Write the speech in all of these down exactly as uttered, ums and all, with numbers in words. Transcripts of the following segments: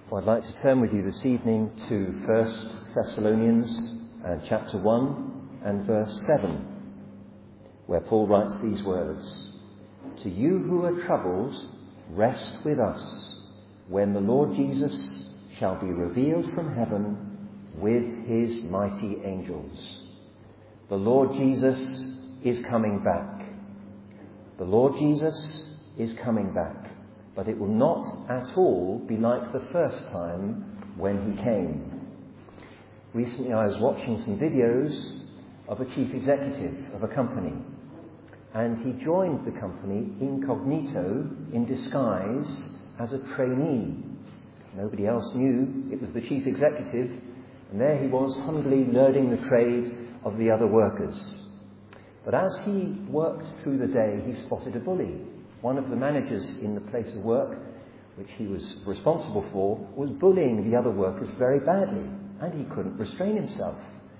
Well, I'd like to turn with you this evening to First Thessalonians uh, chapter one and verse seven, where Paul writes these words: "To you who are troubled, rest with us, when the Lord Jesus shall be revealed from heaven with his mighty angels." The Lord Jesus is coming back. The Lord Jesus is coming back. But it will not at all be like the first time when he came. Recently I was watching some videos of a chief executive of a company, and he joined the company incognito, in disguise, as a trainee. Nobody else knew it was the chief executive, and there he was humbly learning the trade of the other workers. But as he worked through the day, he spotted a bully. One of the managers in the place of work, which he was responsible for, was bullying the other workers very badly, and he couldn't restrain himself.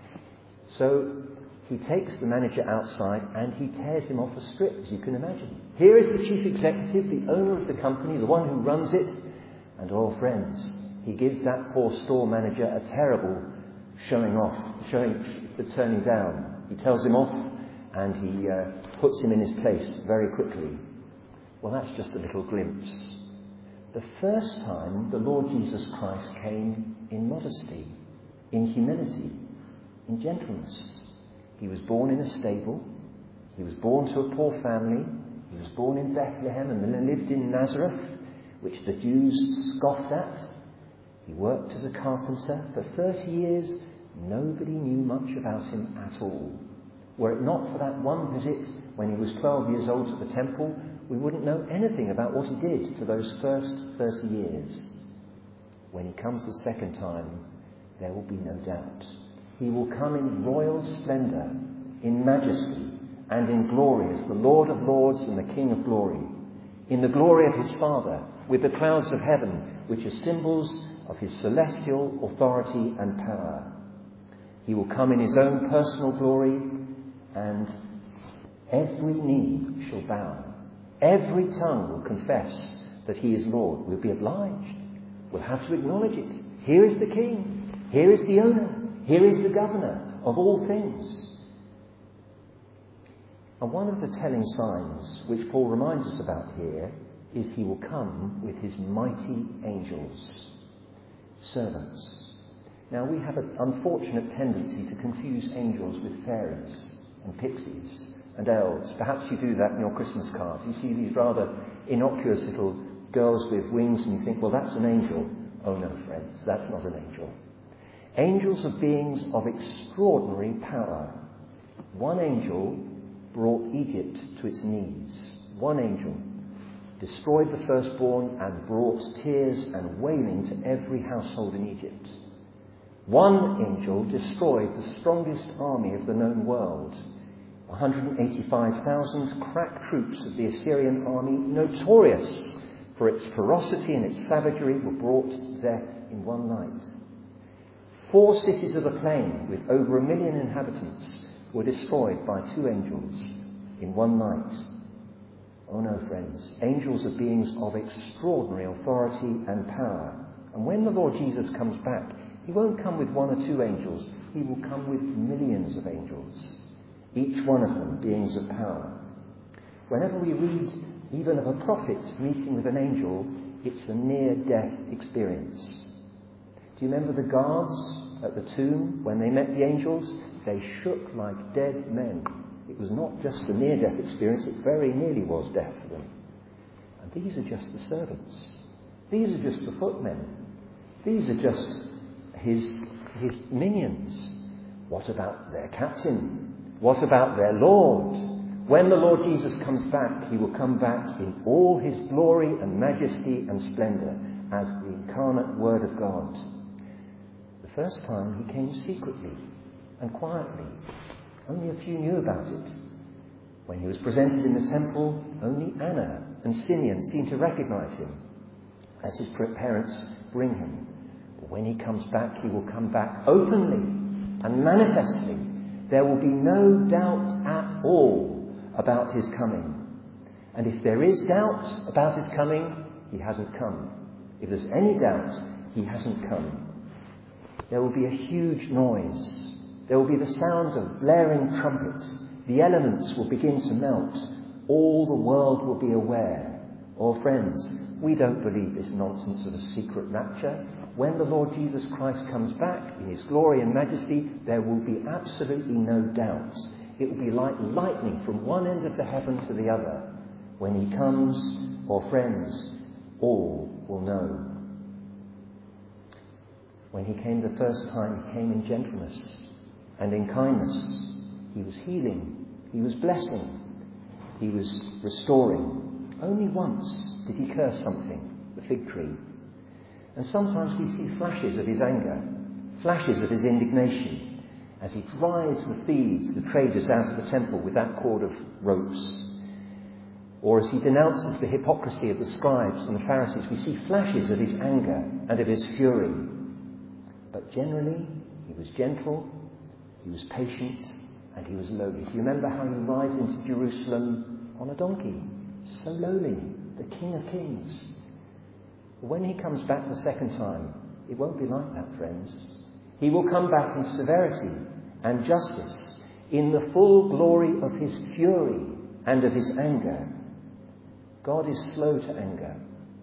So he takes the manager outside and he tears him off a strip, as you can imagine. Here is the chief executive, the owner of the company, the one who runs it, and oh friends, he gives that poor store manager a terrible showing off, showing the turning down. He tells him off and he uh, puts him in his place very quickly. Well, that's just a little glimpse. The first time the Lord Jesus Christ came in modesty, in humility, in gentleness. He was born in a stable. He was born to a poor family. He was born in Bethlehem and then lived in Nazareth, which the Jews scoffed at. He worked as a carpenter. For thirty years, nobody knew much about him at all. Were it not for that one visit when he was twelve years old to the temple, we wouldn't know anything about what he did for those first thirty years. When he comes the second time, there will be no doubt. He will come in royal splendour, in majesty, and in glory as the Lord of lords and the King of glory, in the glory of his Father, with the clouds of heaven, which are symbols of his celestial authority and power. He will come in his own personal glory, and every knee shall bow. Every tongue will confess that he is Lord. We'll be obliged. We'll have to acknowledge it. Here is the King. Here is the owner. Here is the governor of all things. And one of the telling signs which Paul reminds us about here is he will come with his mighty angels, servants. Now, we have an unfortunate tendency to confuse angels with fairies and pixies and elves. Perhaps you do that in your Christmas cards. You see these rather innocuous little girls with wings and you think, well, that's an angel. Oh no, friends, that's not an angel. Angels are beings of extraordinary power. One angel brought Egypt to its knees. One angel destroyed the firstborn and brought tears and wailing to every household in Egypt. One angel destroyed the strongest army of the known world. one hundred eighty-five thousand crack troops of the Assyrian army, notorious for its ferocity and its savagery, were brought to death in one night. Four cities of the plain with over a million inhabitants were destroyed by two angels in one night. Oh no, friends, angels are beings of extraordinary authority and power. And when the Lord Jesus comes back, he won't come with one or two angels. He will come with millions of angels, each one of them beings of power. Whenever we read even of a prophet meeting with an angel, it's a near-death experience. Do you remember the guards at the tomb when they met the angels? They shook like dead men. It was not just a near-death experience, it very nearly was death for them. And these are just the servants. These are just the footmen. These are just his, his minions. What about their captain? What about their Lord? When the Lord Jesus comes back, he will come back in all his glory and majesty and splendour as the incarnate Word of God. The first time he came secretly and quietly. Only a few knew about it. When he was presented in the temple, only Anna and Simeon seemed to recognise him as his parents bring him. But when he comes back, he will come back openly and manifestly. There will be no doubt at all about his coming. And if there is doubt about his coming, he hasn't come. If there's any doubt, he hasn't come. There will be a huge noise. There will be the sound of blaring trumpets. The elements will begin to melt. All the world will be aware. Oh, friends, we don't believe this nonsense of a secret rapture. When the Lord Jesus Christ comes back in his glory and majesty, there will be absolutely no doubt. It will be like lightning from one end of the heaven to the other. When he comes, oh friends, all will know. When he came the first time, he came in gentleness and in kindness. He was healing. He was blessing. He was restoring. Only once did he curse something, the fig tree. And sometimes we see flashes of his anger, flashes of his indignation, as he drives the thieves, the traders out of the temple with that cord of ropes. Or as he denounces the hypocrisy of the scribes and the Pharisees, we see flashes of his anger and of his fury. But generally, he was gentle, he was patient, and he was lowly. Do you remember how he rides into Jerusalem on a donkey? So lowly, the King of Kings. When he comes back the second time, it won't be like that, friends. He will come back in severity and justice, in the full glory of his fury and of his anger. God is slow to anger,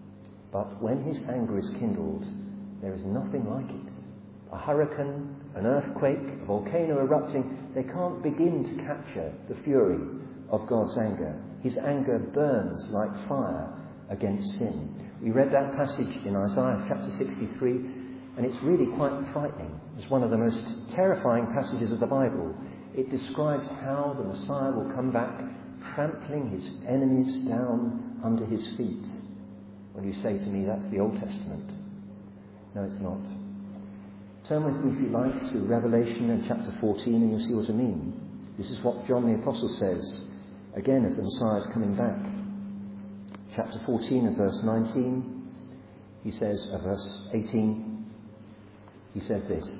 but when his anger is kindled, there is nothing like it. A hurricane, an earthquake, a volcano erupting, they can't begin to capture the fury of God's anger. His anger burns like fire against sin. We read that passage in Isaiah chapter sixty-three, and it's really quite frightening. It's one of the most terrifying passages of the Bible. It describes how the Messiah will come back, trampling his enemies down under his feet. Well, you say to me, that's the Old Testament. No, it's not. Turn with me, if you like, to Revelation and chapter fourteen, and you'll see what I mean. This is what John the Apostle says, again, of the Messiah's coming back. Chapter fourteen and verse nineteen, he says, uh, verse eighteen, he says this: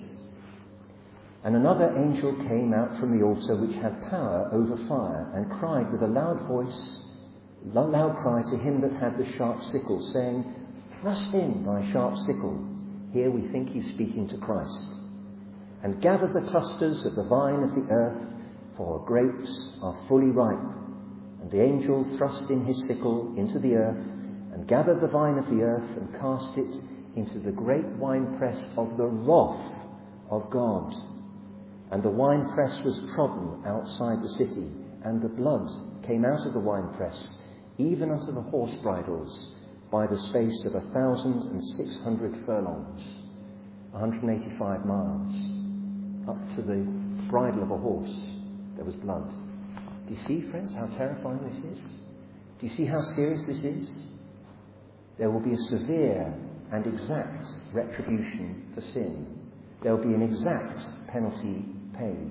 "And another angel came out from the altar which had power over fire, and cried with a loud voice, loud cry to him that had the sharp sickle, saying, Thrust in thy sharp sickle." Here we think he's speaking to Christ. "And gather the clusters of the vine of the earth, for grapes are fully ripe." And the angel thrust in his sickle into the earth, and gathered the vine of the earth, and cast it into the great winepress of the wrath of God. And the winepress was trodden outside the city, and the blood came out of the winepress, even unto the horse bridles, by the space of a thousand and six hundred furlongs, one hundred eighty-five miles. Up to the bridle of a horse, there was blood. Do you see, friends, how terrifying this is? Do you see how serious this is? There will be a severe and exact retribution for sin. There will be an exact penalty paid.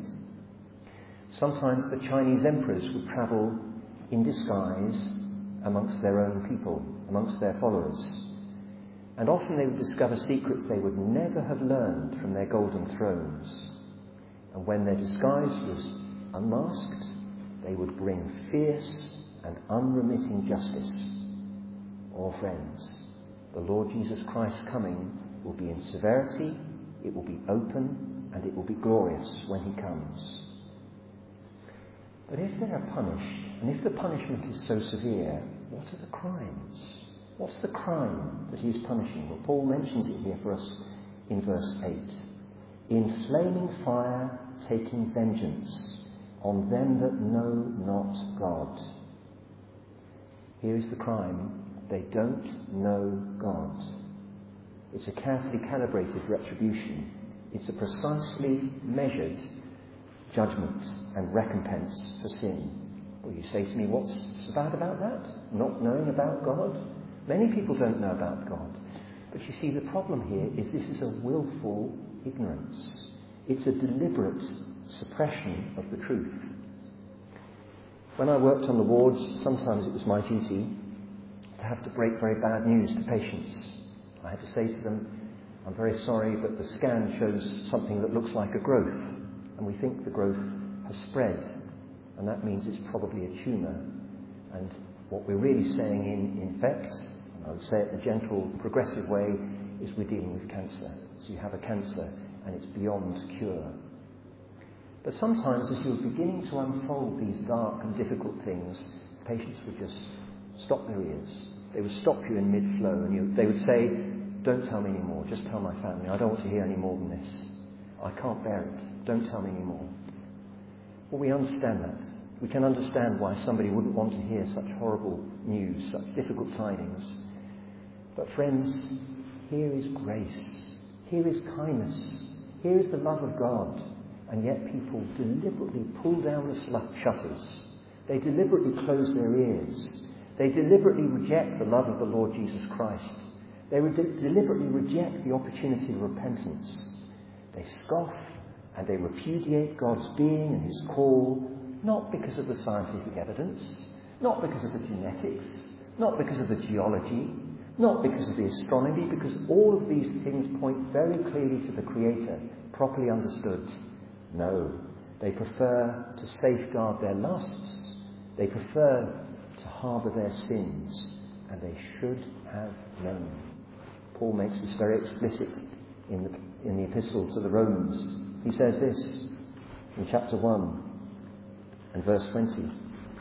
Sometimes the Chinese emperors would travel in disguise amongst their own people, amongst their followers. And often they would discover secrets they would never have learned from their golden thrones. And when their disguise was unmasked, they would bring fierce and unremitting justice. Oh, friends, the Lord Jesus Christ coming will be in severity, it will be open, and it will be glorious when he comes. But if they are punished, and if the punishment is so severe, what are the crimes? What's the crime that he is punishing? Well, Paul mentions it here for us in verse eight. "In flaming fire taking vengeance on them that know not God." Here is the crime. They don't know God. It's a carefully calibrated retribution. It's a precisely measured judgment and recompense for sin. Well, you say to me, what's so bad about that? Not knowing about God? Many people don't know about God. But you see, the problem here is this is a willful ignorance. It's a deliberate suppression of the truth. When I worked on the wards, sometimes it was my duty to have to break very bad news to patients. I had to say to them, "I'm very sorry, but the scan shows something that looks like a growth, and we think the growth has spread, and that means it's probably a tumour. And what we're really saying in, in fact, I would say it in a gentle, progressive way, is we're dealing with cancer. So you have a cancer and it's beyond cure. But sometimes as you're beginning to unfold these dark and difficult things, patients would just stop their ears. They would stop you in mid-flow and you, they would say, don't tell me any more, just tell my family. I don't want to hear any more than this. I can't bear it. Don't tell me any more. Well, we understand that. We can understand why somebody wouldn't want to hear such horrible news, such difficult tidings. But friends, here is grace. Here is kindness. Here is the love of God. And yet people deliberately pull down the shutters. They deliberately close their ears. They deliberately reject the love of the Lord Jesus Christ. They de- deliberately reject the opportunity of repentance. They scoff and they repudiate God's being and his call, not because of the scientific evidence, not because of the genetics, not because of the geology, not because of the astronomy, because all of these things point very clearly to the Creator, properly understood. No, they prefer to safeguard their lusts. They prefer to harbour their sins, and they should have known. Paul makes this very explicit in the, in the epistle to the Romans. He says this in chapter one and verse twenty.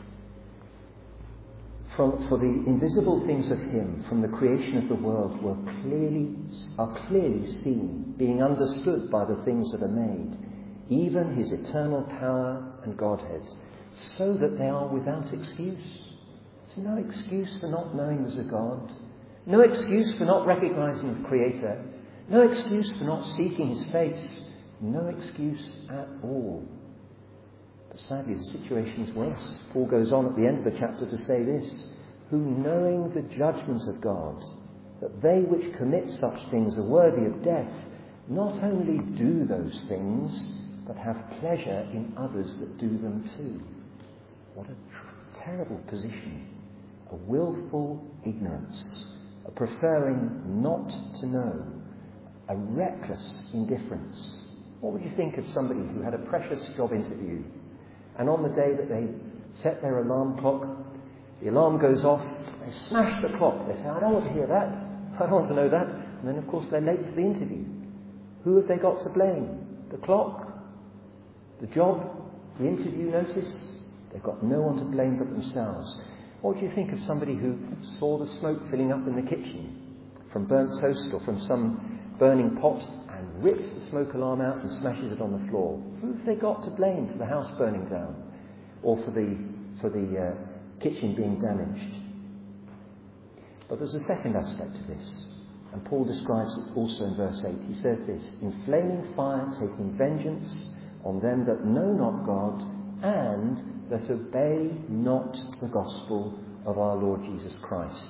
From, for the invisible things of him from the creation of the world were clearly, are clearly seen, being understood by the things that are made, even his eternal power and Godhead, so that they are without excuse. There's no excuse for not knowing there's a God. No excuse for not recognising the Creator. No excuse for not seeking his face. No excuse at all. But sadly, the situation is worse. Paul goes on at the end of the chapter to say this, who knowing the judgment of God, that they which commit such things are worthy of death, not only do those things, but have pleasure in others that do them too. What a tr- terrible position. A willful ignorance, a preferring not to know, a reckless indifference. What would you think of somebody who had a precious job interview, and on the day that they set their alarm clock, the alarm goes off, they smash the clock, they say, I don't want to hear that, I don't want to know that, and then of course they're late for the interview. Who have they got to blame? The clock? The job? The interview notice? They've got no one to blame but themselves. What do you think of somebody who saw the smoke filling up in the kitchen from burnt toast or from some burning pot and rips the smoke alarm out and smashes it on the floor? Who have they got to blame for the house burning down or for the for the uh, kitchen being damaged? But there's a second aspect to this, and Paul describes it also in verse eight. He says this, in flaming fire taking vengeance on them that know not God and that obey not the gospel of our Lord Jesus Christ.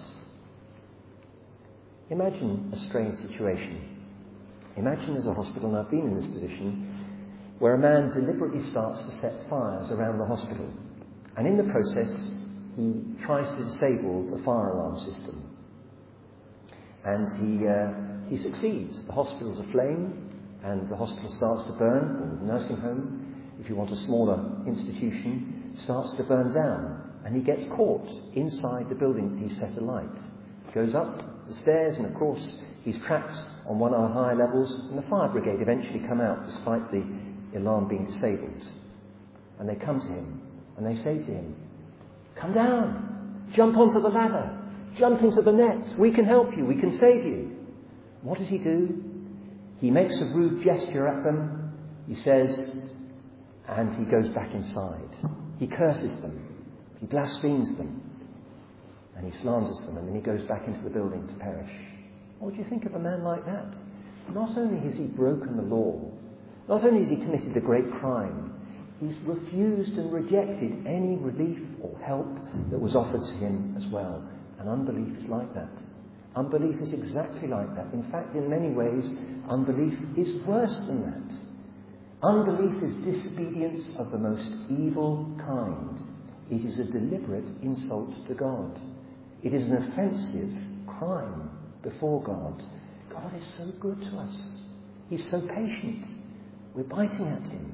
Imagine a strange situation. Imagine there's a hospital, and I've been in this position, where a man deliberately starts to set fires around the hospital. And in the process, he tries to disable the fire alarm system. And he uh, he succeeds. The hospital's aflame, and the hospital starts to burn, or the nursing home, if you want a smaller institution, starts to burn down. And he gets caught inside the building that he set alight. He goes up the stairs, and of course, he's trapped on one of the higher levels, and the fire brigade eventually come out despite the alarm being disabled. And they come to him, and they say to him, come down, jump onto the ladder, jump into the net, we can help you, we can save you. What does he do? He makes a rude gesture at them, he says, and he goes back inside. He curses them, he blasphemes them, and he slanders them, and then he goes back into the building to perish. What do you think of a man like that? Not only has he broken the law, not only has he committed a great crime, he's refused and rejected any relief or help that was offered to him as well. And unbelief is like that. Unbelief is exactly like that. In fact, in many ways, unbelief is worse than that. Unbelief is disobedience of the most evil kind. It is a deliberate insult to God. It is an offensive crime before God. God is so good to us. He's so patient. We're biting at him.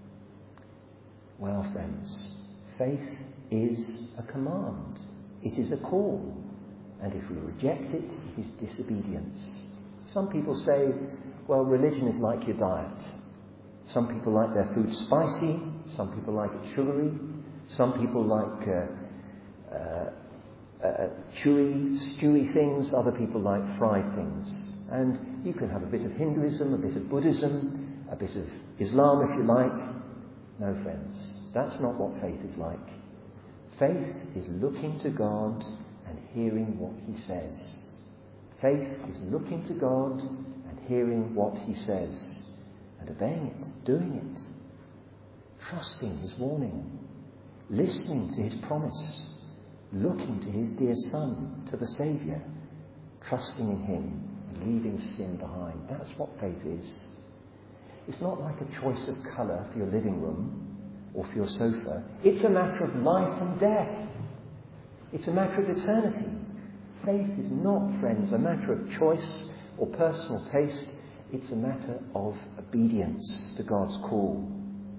Well, friends, faith is a command. It is a call. And if we reject it, it is disobedience. Some people say, well, religion is like your diet. Some people like their food spicy. Some people like it sugary. Some people like uh, uh, uh, chewy, stewy things. Other people like fried things. And you can have a bit of Hinduism, a bit of Buddhism, a bit of Islam if you like. No, friends, that's not what faith is like. Faith is looking to God and hearing what he says. Faith is looking to God and hearing what he says and obeying it, doing it, trusting his warning, listening to his promise, looking to his dear Son, to the Saviour, trusting in him and leaving sin behind. That's what faith is. It's not like a choice of colour for your living room or for your sofa. It's a matter of life and death. It's a matter of eternity. Faith is not, friends, a matter of choice or personal taste. It's a matter of obedience to God's call.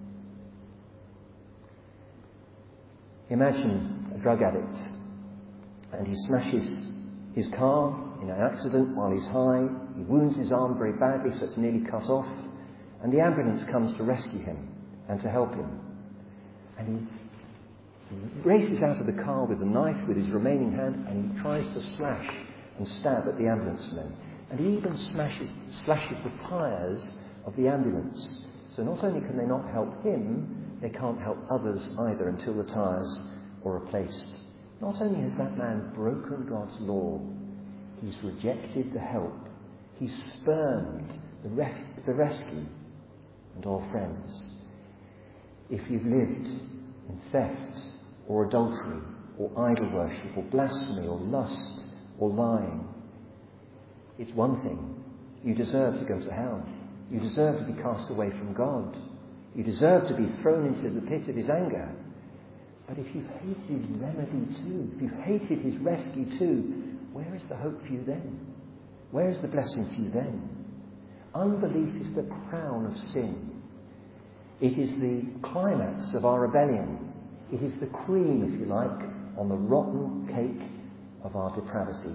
Imagine a drug addict and he smashes his car in an accident while he's high. He wounds his arm very badly so it's nearly cut off. And the ambulance comes to rescue him and to help him. And he races out of the car with a knife with his remaining hand and he tries to slash and stab at the ambulance men. And he even smashes, slashes the tyres of the ambulance. So not only can they not help him, they can't help others either until the tyres are replaced. Not only has that man broken God's law, he's rejected the help. He's spurned the, ref- the rescue. And all friends, if you've lived in theft or adultery or idol worship or blasphemy or lust or lying, it's one thing. You deserve to go to hell. You deserve to be cast away from God. You deserve to be thrown into the pit of his anger. But if you've hated his remedy too, if you've hated his rescue too, where is the hope for you then? Where is the blessing for you then? Unbelief is the crown of sin. It is the climax of our rebellion. It is the cream, if you like, on the rotten cake of our depravity.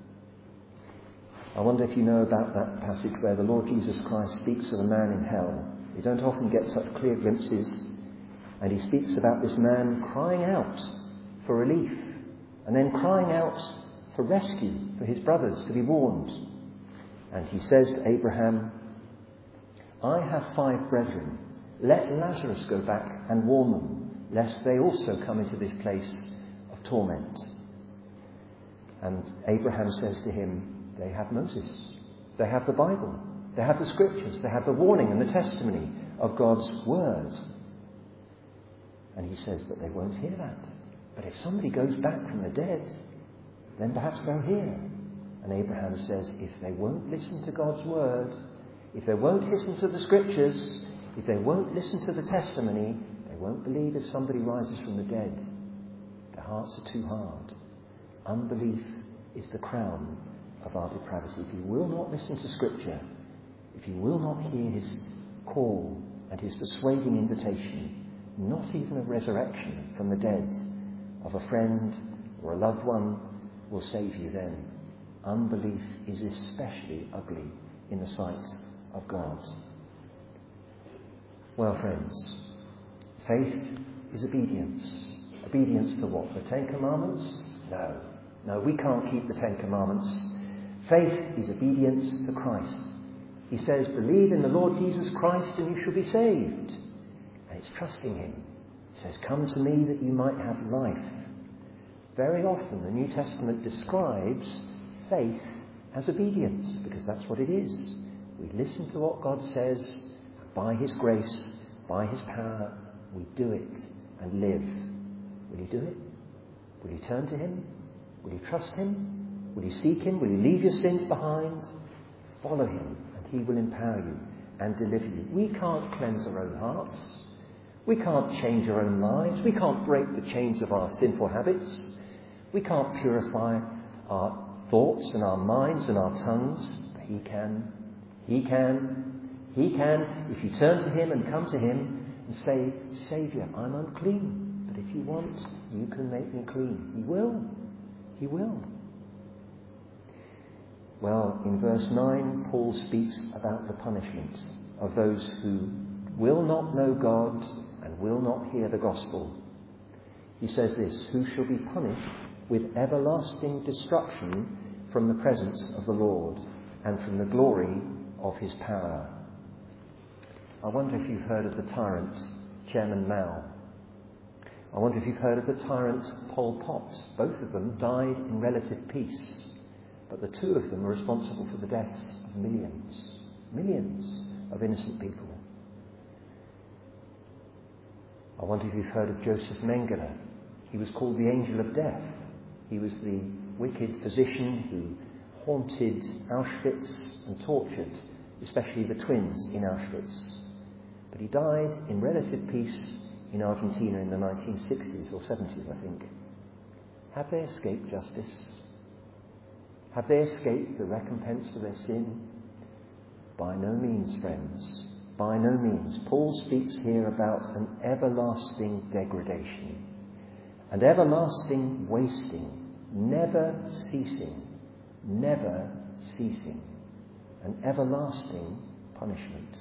I wonder if you know about that passage where the Lord Jesus Christ speaks of a man in hell. We don't often get such clear glimpses. And he speaks about this man crying out for relief and then crying out for rescue for his brothers to be warned. And he says to Abraham, I have five brethren. Let Lazarus go back and warn them, lest they also come into this place of torment. And Abraham says to him, they have Moses. They have the Bible. They have the scriptures. They have the warning and the testimony of God's word. And he says, but they won't hear that. But if somebody goes back from the dead, then perhaps they'll hear. And Abraham says, if they won't listen to God's word, if they won't listen to the scriptures, if they won't listen to the testimony, they won't believe if somebody rises from the dead. Their hearts are too hard. Unbelief is the crown of our depravity. If you will not listen to scripture, if you will not hear his call and his persuading invitation, not even a resurrection from the dead of a friend or a loved one will save you then. Unbelief is especially ugly in the sight of God. Well, friends, faith is obedience. Obedience to what? The Ten Commandments? No. No, we can't keep the Ten Commandments. Faith is obedience to Christ. He says, believe in the Lord Jesus Christ and you shall be saved. And it's trusting him. He says, come to me that you might have life. Very often the New Testament describes faith as obedience, because that's what it is. We listen to what God says, by his grace, by his power, we do it and live. Will you do it? Will you turn to him? Will you trust him? Will you seek him? Will you leave your sins behind? Follow him and he will empower you and deliver you. We can't cleanse our own hearts. We can't change our own lives. We can't break the chains of our sinful habits. We can't purify our thoughts and our minds and our tongues. But he can. He can. He can. If you turn to him and come to him and say, Saviour, I'm unclean. But if you want, you can make me clean. He will. He will. Well, in verse nine, Paul speaks about the punishment of those who will not know God and will not hear the gospel. He says this, who shall be punished with everlasting destruction from the presence of the Lord and from the glory of his power. I wonder if you've heard of the tyrant Chairman Mao. I wonder if you've heard of the tyrant Pol Pot. Both of them died in relative peace, but the two of them are responsible for the deaths of millions, millions of innocent people. I wonder if you've heard of Joseph Mengele. He was called the Angel of Death. He was the wicked physician who haunted Auschwitz and tortured, especially the twins in Auschwitz. But he died in relative peace in Argentina in the nineteen sixties or seventies, I think. Have they escaped justice? Have they escaped the recompense for their sin? By no means, friends. By no means. Paul speaks here about an everlasting degradation, an everlasting wasting, never ceasing, never ceasing, an everlasting punishment.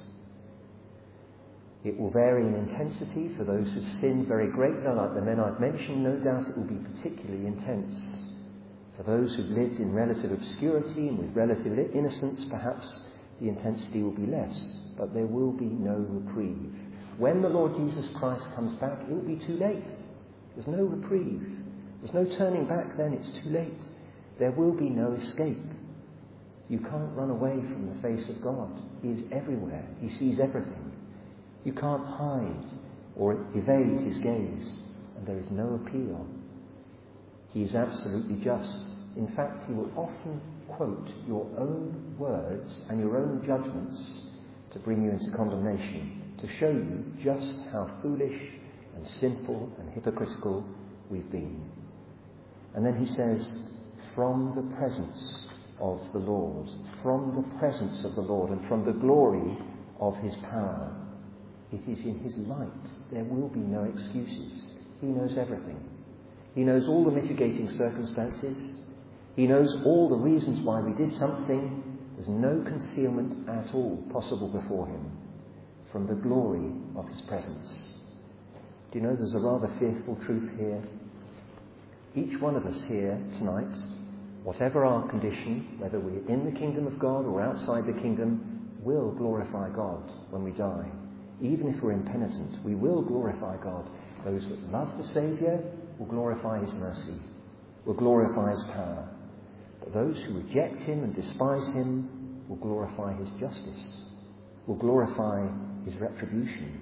It will vary in intensity for those who've sinned very greatly, like the men I've mentioned. No doubt it will be particularly intense. For those who've lived in relative obscurity and with relative innocence, perhaps the intensity will be less, but there will be no reprieve. When the Lord Jesus Christ comes back, it will be too late. There's no reprieve. There's no turning back then, it's too late. There will be no escape. You can't run away from the face of God. He is everywhere. He sees everything. You can't hide or evade his gaze, and there is no appeal. He is absolutely just. In fact, he will often quote your own words and your own judgments to bring you into condemnation, to show you just how foolish and sinful and hypocritical we've been. And then he says, from the presence of the Lord, from the presence of the Lord and from the glory of his power. It is in his light. There will be no excuses. He knows everything. He knows all the mitigating circumstances. He knows all the reasons why we did something. There's no concealment at all possible before him from the glory of his presence. Do you know there's a rather fearful truth here? Each one of us here tonight, whatever our condition, whether we're in the kingdom of God or outside the kingdom, will glorify God when we die. Even if we're impenitent, we will glorify God. Those that love the Saviour will glorify his mercy, will glorify his power. But those who reject him and despise him will glorify his justice, will glorify his retribution.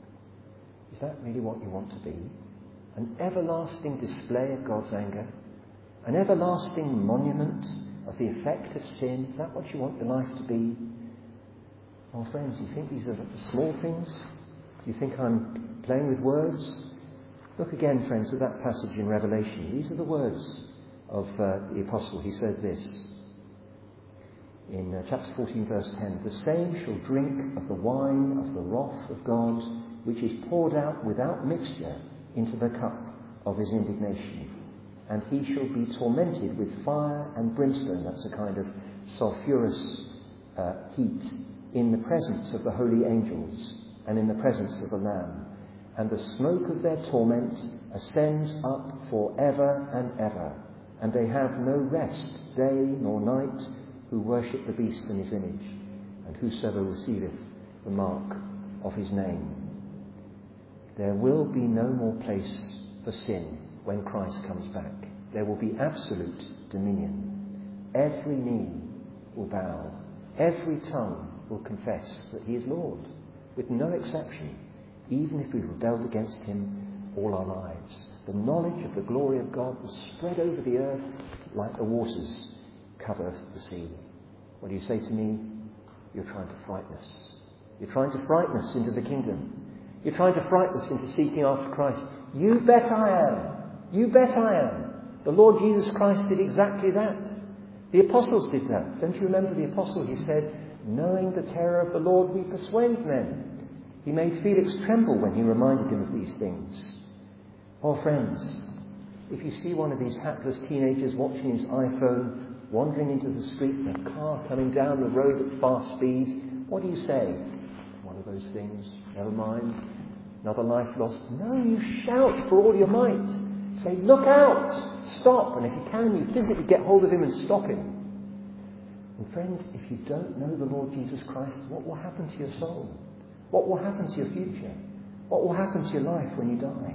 Is that really what you want to be? An everlasting display of God's anger? An everlasting monument of the effect of sin? Is that what you want your life to be? Oh, friends, do you think these are the small things? Do you think I'm playing with words? Look again, friends, at that passage in Revelation. These are the words of uh, the Apostle. He says this in uh, chapter fourteen, verse ten. The same shall drink of the wine of the wrath of God, which is poured out without mixture into the cup of his indignation. And he shall be tormented with fire and brimstone. That's a kind of sulphurous uh, heat, in the presence of the holy angels and in the presence of the Lamb. And the smoke of their torment ascends up for ever and ever. And they have no rest, day nor night, who worship the beast in his image, and whosoever receiveth the mark of his name. There will be no more place for sin when Christ comes back. There will be absolute dominion. Every knee will bow. Every tongue will confess that he is Lord, with no exception, even if we've rebelled against him all our lives. The knowledge of the glory of God will spread over the earth like the waters cover the sea. What do you say to me? You're trying to frighten us. You're trying to frighten us into the kingdom. You're trying to frighten us into seeking after Christ. You bet I am. You bet I am. The Lord Jesus Christ did exactly that. The apostles did that. Don't you remember the apostle? He said, knowing the terror of the Lord, we persuade men. He made Felix tremble when he reminded him of these things. Oh, friends, if you see one of these hapless teenagers watching his iPhone wandering into the street and a car coming down the road at fast speed, what do you say? One of those things, never mind, another life lost. No, you shout for all your might. Say, look out, stop, and if you can, you physically get hold of him and stop him. And friends, if you don't know the Lord Jesus Christ, what will happen to your soul? What will happen to your future? What will happen to your life when you die?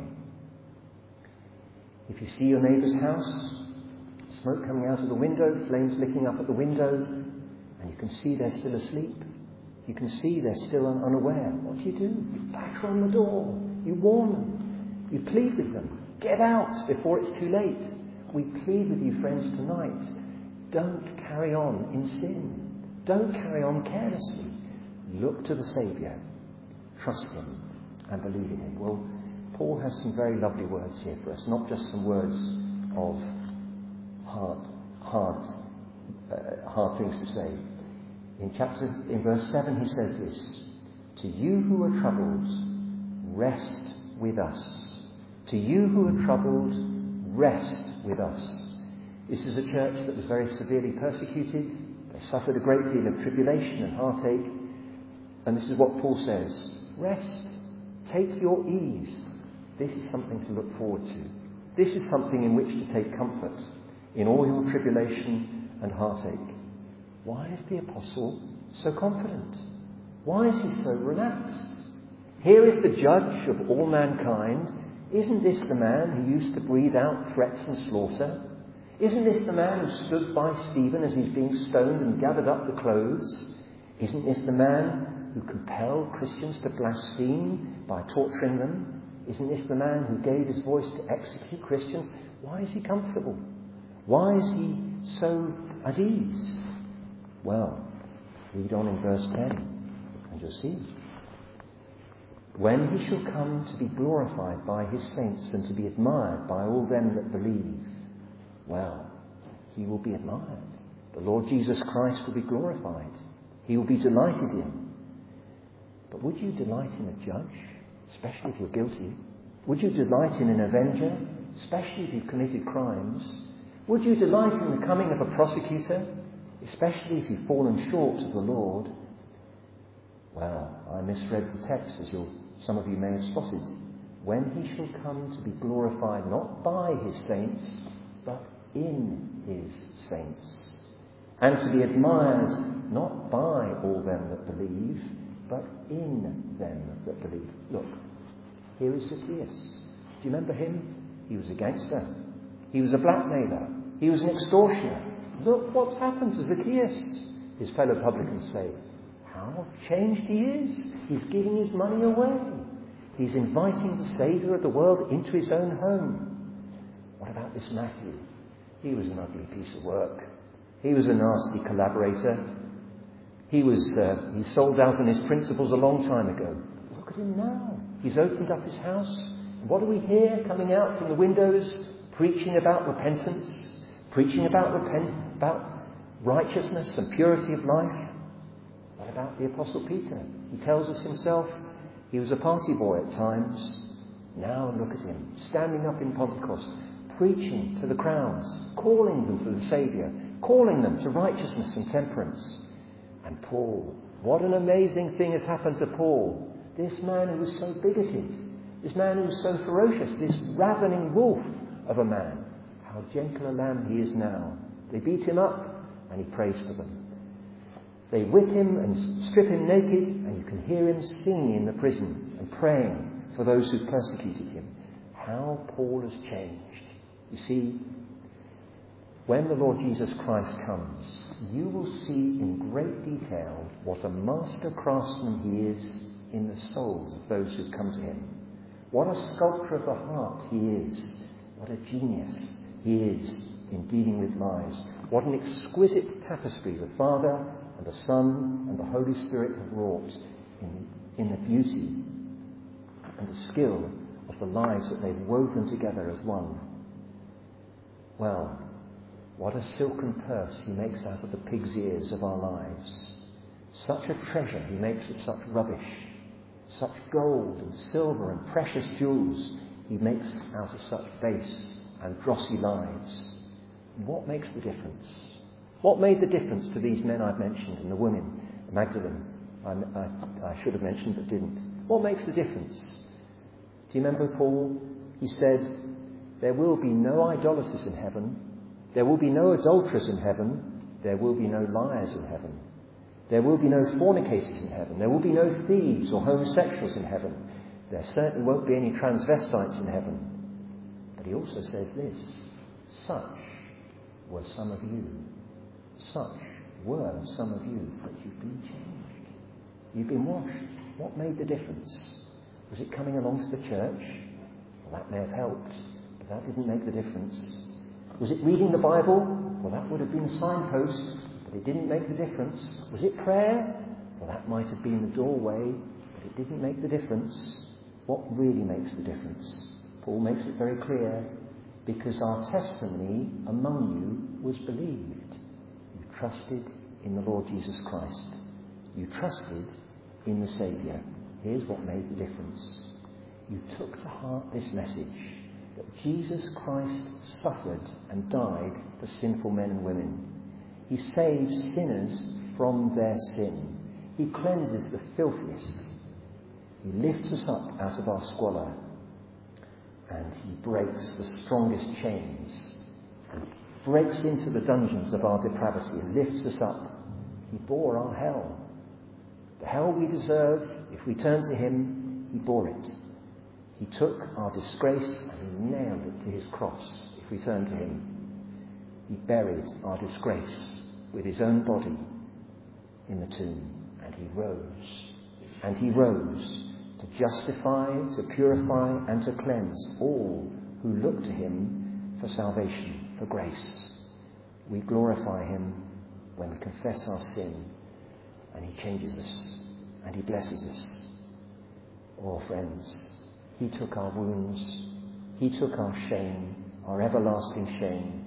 If you see your neighbour's house, smoke coming out of the window, flames licking up at the window, and you can see they're still asleep, you can see they're still un- unaware, what do you do? You batter on the door, you warn them, you plead with them, get out before it's too late. We plead with you, friends, tonight. Don't carry on in sin. Don't carry on carelessly. Look to the Saviour. Trust him and believe in him. Well, Paul has some very lovely words here for us, not just some words of hard, hard, uh, hard things to say. In chapter, in verse seven, he says this: "To you who are troubled, rest with us. To you who are troubled, rest with us." This is a church that was very severely persecuted. They suffered a great deal of tribulation and heartache. And this is what Paul says: rest. Take your ease. This is something to look forward to. This is something in which to take comfort in all your tribulation and heartache. Why is the apostle so confident? Why is he so relaxed? Here is the judge of all mankind. Isn't this the man who used to breathe out threats and slaughter? Isn't this the man who stood by Stephen as he's being stoned and gathered up the clothes? Isn't this the man who compelled Christians to blaspheme by torturing them? Isn't this the man who gave his voice to execute Christians? Why is he comfortable? Why is he so at ease? Well, read on in verse ten, and you'll see. "When he shall come to be glorified by his saints and to be admired by all them that believe." Well, he will be admired. The Lord Jesus Christ will be glorified. He will be delighted in. But would you delight in a judge, especially if you're guilty? Would you delight in an avenger, especially if you've committed crimes? Would you delight in the coming of a prosecutor, especially if you've fallen short of the Lord? Well, I misread the text, as you'll, some of you may have spotted. "When he shall come to be glorified not by his saints, but in his saints, and to be admired not by all them that believe, but in them that believe." Look, here is Zacchaeus. Do you remember him? He was a gangster. He was a blackmailer. He was an extortioner. Look what's happened to Zacchaeus. His fellow publicans say, how changed he is. He's giving his money away. He's inviting the Saviour of the world into his own home. What about this Matthew? He was an ugly piece of work. He was a nasty collaborator. He was uh, he sold out on his principles a long time ago. Look at him now. He's opened up his house. And what do we hear coming out from the windows? Preaching about repentance. Preaching about repent, about righteousness and purity of life. What about the Apostle Peter? He tells us himself he was a party boy at times. Now look at him, standing up in Pentecost, preaching to the crowds, calling them to the Saviour, calling them to righteousness and temperance. And Paul, what an amazing thing has happened to Paul. This man who was so bigoted, this man who was so ferocious, this ravening wolf of a man. How gentle a lamb he is now. They beat him up and he prays to them. They whip him and strip him naked, and you can hear him singing in the prison and praying for those who persecuted him. How Paul has changed. You see, when the Lord Jesus Christ comes, you will see in great detail what a master craftsman he is in the souls of those who come to him. What a sculptor of the heart he is. What a genius he is in dealing with lives. What an exquisite tapestry the Father and the Son and the Holy Spirit have wrought in, in the beauty and the skill of the lives that they've woven together as one. Well, what a silken purse he makes out of the pig's ears of our lives. Such a treasure he makes of such rubbish. Such gold and silver and precious jewels he makes out of such base and drossy lives. And what makes the difference? What made the difference to these men I've mentioned and the women? Magdalene, I, I, I should have mentioned but didn't. What makes the difference? Do you remember Paul? He said, there will be no idolaters in heaven. There will be no adulterers in heaven. There will be no liars in heaven. There will be no fornicators in heaven. There will be no thieves or homosexuals in heaven. There certainly won't be any transvestites in heaven. But he also says this, such were some of you. Such were some of you, but you've been changed. You've been washed. What made the difference? Was it coming along to the church? Well, that may have helped, but that didn't make the difference. Was it reading the Bible? Well, that would have been a signpost, but it didn't make the difference. Was it prayer? Well, that might have been the doorway, but it didn't make the difference. What really makes the difference? Paul makes it very clear, because our testimony among you was believed. You trusted in the Lord Jesus Christ. You trusted in the Saviour. Here's what made the difference. You took to heart this message, that Jesus Christ suffered and died for sinful men and women. He saves sinners from their sin. He cleanses the filthiest. He lifts us up out of our squalor. And he breaks the strongest chains. And breaks into the dungeons of our depravity and lifts us up. He bore our hell. The hell we deserve, if we turn to him, he bore it. He took our disgrace and he nailed it to his cross, if we turn to him. He buried our disgrace with his own body in the tomb. And he rose. And he rose to justify, to purify, and to cleanse all who look to him for salvation, for grace. We glorify him when we confess our sin, and he changes us, and he blesses us. Oh, friends, he took our wounds, he took our shame, our everlasting shame.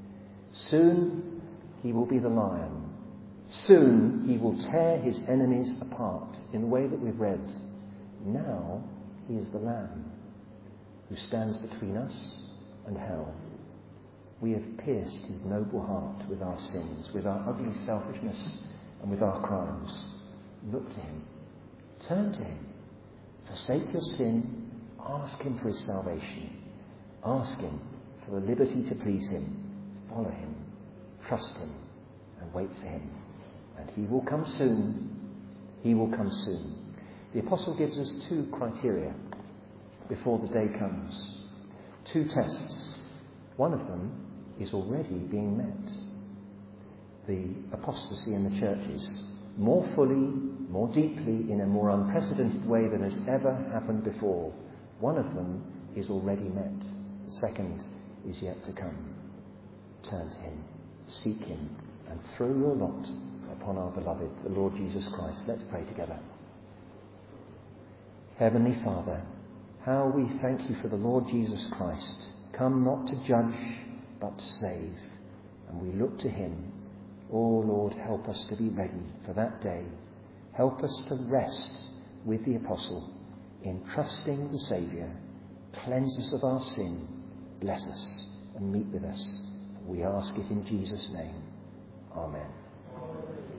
Soon he will be the lion. Soon he will tear his enemies apart in the way that we've read. Now he is the Lamb who stands between us and hell. We have pierced his noble heart with our sins, with our ugly selfishness and with our crimes. Look to him. Turn to him. Forsake your sin. Ask him for his salvation. Ask him for the liberty to please him. Follow him. Trust him. And wait for him. And he will come soon. He will come soon. The apostle gives us two criteria before the day comes. Two tests. One of them is already being met. The apostasy in the churches. More fully, more deeply, in a more unprecedented way than has ever happened before. One of them is already met. The second is yet to come. Turn to him. Seek him. And throw your lot upon our beloved, the Lord Jesus Christ. Let's pray together. Heavenly Father, how we thank you for the Lord Jesus Christ, come not to judge, but to save. And we look to him. Oh Lord, help us to be ready for that day. Help us to rest with the apostle in trusting the Saviour. Cleanse us of our sin. Bless us and meet with us. We ask it in Jesus' name. Amen.